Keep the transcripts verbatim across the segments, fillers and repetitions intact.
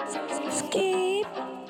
Skip.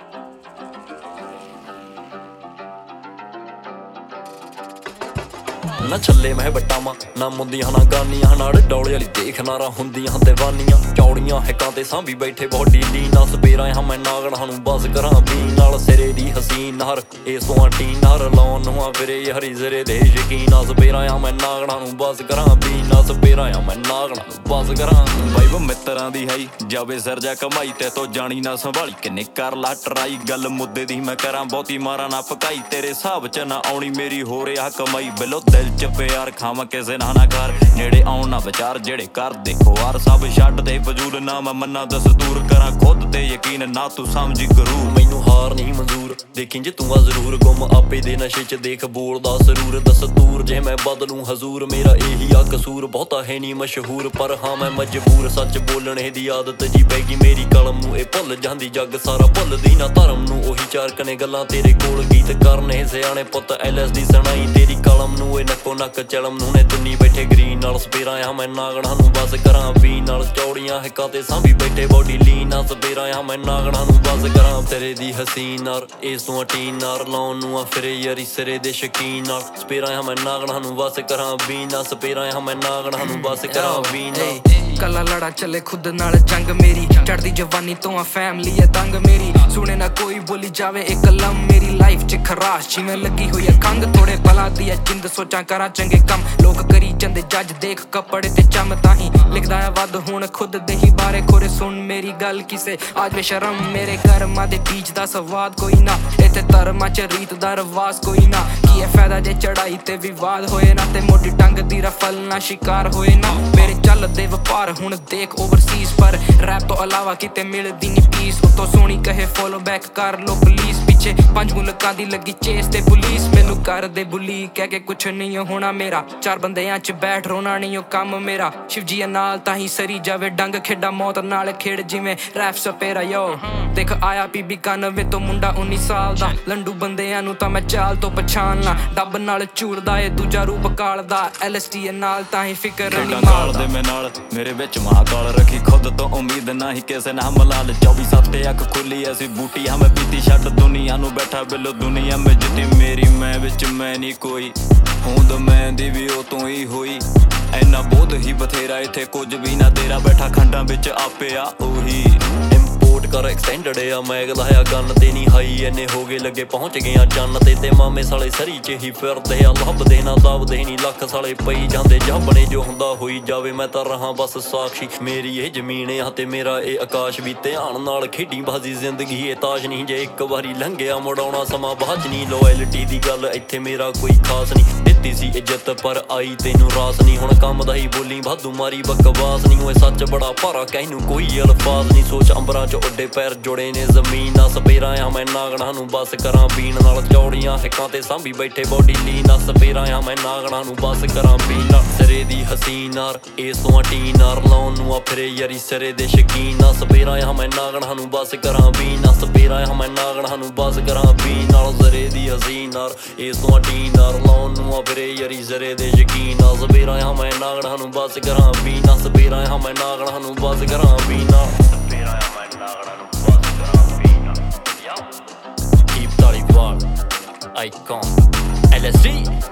ना छल्ले मैं बटामा ना मुंदियां ना गानियां नाड़ डौले वाली देख नारा हुंदियां दीवानियां चौड़ियां हिकां ते सांभी बैठे बॉडी लीना सपेरा हां मैं नागणा नूं बस करां बीन नाल सिरे दी हसीन नहर ए सोआं टीन नहर लाउण नूं फिरे हरी सिरे दे यकीन सपेरा हां मैं नागणा नूं बस करां बीन सपेरा हां मैं नागणा नूं बस करां बाई वो मित्तरां दी हाई जावे सिर जा कमाई ते तो जानी ना संभाली किन्ने कर ला टराई गल मुद्दे दी मैं करां बहुती मारा ना पकाई तेरे हिसाब च ना आउणी मेरी हो रिहा कमाई बिलो दिल च प्यार खावां किसे ना ना कर नेड़े आउण ना विचार जेड़े कर देखो यार सब छड्ड दे फजूल ना मैं मन्ना दस्तूर करां खुद ते यकीन ना तू समझी करू मैनू हार नहीं मंजूर देखी जे तू आ जरूर गुम आपे दे नशे च देख बोलदा सरूर दस्तूर जे मैं बदलूं हजूर मेरा यही आ कसूर बहुता है नहीं मशहूर पर हाँ मैं मजबूर सच बोलने दी आदत जी पैगी मेरी कलम नूं ए भुल जांदी जग सारा भुलदी ना धर्म नूं ओही चार कने गल्लां तेरे कोल गीत करने सियाणे पुੱਤ एल एस दी सुनाई तेरी कलम नूं ए नक्को नक चलम नूं ने दुनी बैठे ग्रीन नाल सपेरा हां मैं नागणा नूं बस करां बीन नाल चौड़ियां हिकां ते सांभी बैठे बॉडी लीन आ सपेरा हां मैं नागणा नूं बस करां तेरे दी हसीन नार ए सोआं टीन नार लाउण नूं फिरे यारी सिरे दे शकीन नाल सपेरा हां मैं नागणा नूं बस करां बीन नाल सपेरा हां मैं नागणा नूं बस करां बीन कला लड़ा चले खुद नाल जंग मेरी चढ़दी जवानी तो आ फैमिली है तंग मेरी सुने ना कोई बोली जावे एक कलम मेरी लाइफ च खराश जिवें लगी हुई है खंग थोड़े भला दी है जिंद सोचां करां चंगे कम लोग करी जंदे जज देख कपड़े ते चम ताही लिखदा है वध हुण खुद दे ही बारे खोरे सुन मेरी गल किसे आज बेशरम मेरे कर्मां दे बीच दा सवाद कोई ना इत्थे धर्मां च रीत दा रवाज कोई ना की है फायदा जे चढ़ाई ते विवाद होए ना ते मोटी टंग दी रफल ना शिकार होए ना मेरे चलदे वपार हुण देख ओवरसीज पर रैप तो अलावा किते मिलदी नी पीस उतो सोनी कहे फॉलो बैक कर लो पुलिस पीछे पंज मुल्कां दी लगी चेस ते पुलिस मैनू कर दे बुली कह के कुछ नहीं होना मेरा चार बंदियां च बैठ रोना नहीं ओ कम मेरा शिवजी नाल ताही सरी जावे डंग खेडा मौत नाल खेड़ जिवें रैप सपेरा यो देख आया पीबी कानवे तो मुंडा उन्नी साल दा लंडू बंदियां नू तां मैं चाल तो पछाण ला डब नाल चूरदा ए दूजा रूप काल दा एल एस टी नाल ताही फिकर नहीं माल दे मैं नाल मेरे विच महाकाल रखी खुद तो उम्मीद ना ही किसे ना मलाल चौबी सत्त अख खुली ऐसी बूटी हाँ मैं पीती छड्ड दुनिया नू बैठा बिलो दुनिया में जिती मेरी मैं विच मैं नहीं कोई होंद मैं दी भी ओ तों ही होई ऐना बोध ही बथेरा इत्थे कुछ भी ना तेरा बैठा खंडां विच आपे आ ओही इंपोर्ट कर एक्सटेंडेड आ मैं लाया गन ते नहीं हाई इन्ने हो गए लगे पहुंच गए जन ते ते मामे साले सरी च ही फिरदे आ लभदे ना दबदे नहीं लख साले पई जांदे जबने जो हुंदा होई जावे मैं तां रहां बस साक्षी मेरी ये जमीन आ ते मेरा ये आकाश भी ध्यान नाल खेडी बाजी जिंदगी ये ताज नहीं जे एक वारी लंघिया मुड़ाउणा समा बाज नहीं लॉयल्टी दी गल इत्थे मेरा कोई खास नहीं दित्ती सी इज्जत पर आई तैनू रास नहीं हुण काम दा ही बोली वाधू मारी बकवास नहीं ओए सच बड़ा भारा कहनू कोई अल्फाज नहीं सोच अंबरां च उड्डे पैर जुड़े ने जमीन ना सपेरा हां मैं नागणा नूं बस करां बीन नाल चौड़ियां हिकां ते सांभी बैठे बॉडी लीन ना सपेरा हां मैं नागणा नूं बस करां बीन नाल सिरे दी हसीन नार ए सोआं टीन नार लाउण नूं फिरे यारी सिरे दे शकीन ना सपेरा हां मैं नागणा नूं बस करां बीन नाल सपेरा हां मैं नागणा नूं बस करां बीन नाल सिरे दी हसीन नार ए सोआं टीन नार लाउण नूं फिरे यारी सिरे दे शकीन ना सपेरा हां मैं नागणा नूं बस करां बीन नाल सपेरा हां मैं नागणा नूं बस करां बीन नाल सपेरा हां मैं नागणा नूं बस करां बीन नाल keep thirty-one icon L S D